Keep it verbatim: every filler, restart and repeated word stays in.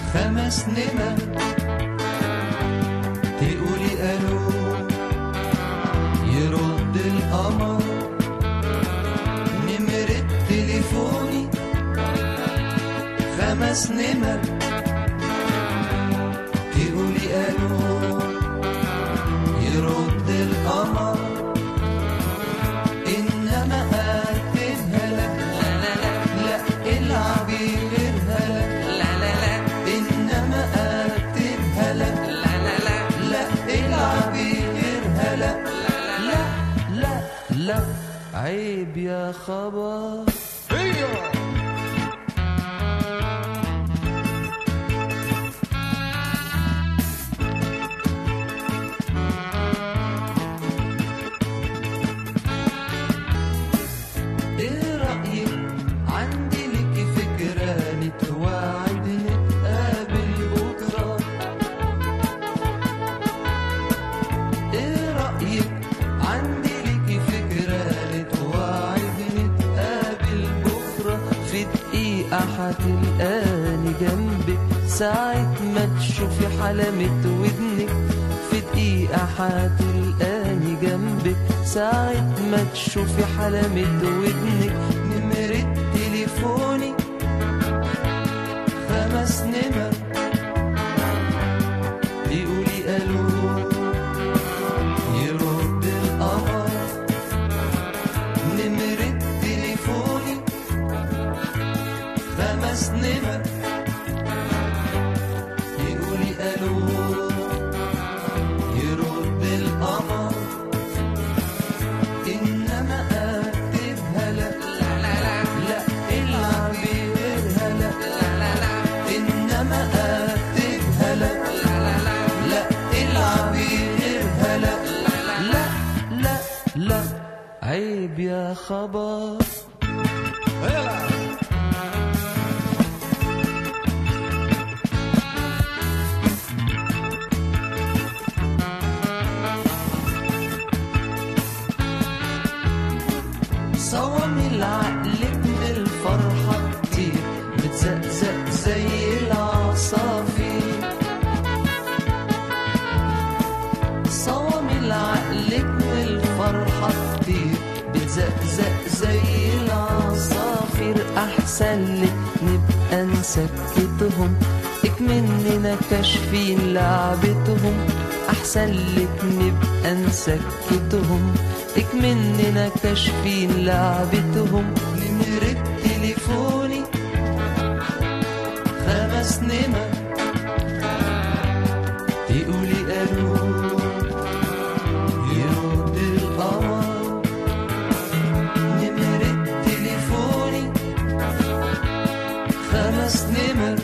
خمس نمر تقولي الو يرد القمر نمرة تليفوني خمس نمر تقولي الو يرد القمر انما اكتبها لك لا لا لا لا العبي غيرها لك لا لا لا انما اكتبها لك لا لا لا لا العبي غيرها لك لا لا لا لا عيب يا خبر. هتلقاني جنبك ساعة ما تشوفي حلمة ودنك في دقيقة هتلقاني جنبك ساعة ما تشوفي حلمة ودنك نمرة تليفوني خمس نمر بيقولي الو يرد القمر نمرة تليفوني خمس نمر يقولي الو يرد القمر انما اكتبها لك لا لا لا لا العبي غيرها لك لا لا لا انما اكتبها لك لا لا لا لا العبي غيرها لك لا لا لا لا عيب يا خبر. صوامي العقلك من الفرحة كتير بتزقزق زي العصافير صوامي العقلك من الفرحة كتير بتزقزق زي العصافير أحسن لك نبقى نسكتهم اكمننا كاشفين لعبتهم أحسن لك نبقى نسكتهم اكمننا كاشفين لعبتهم نمرة تليفوني خمس نمر تقولي الو يرد القمر نمرة تليفوني خمس نمر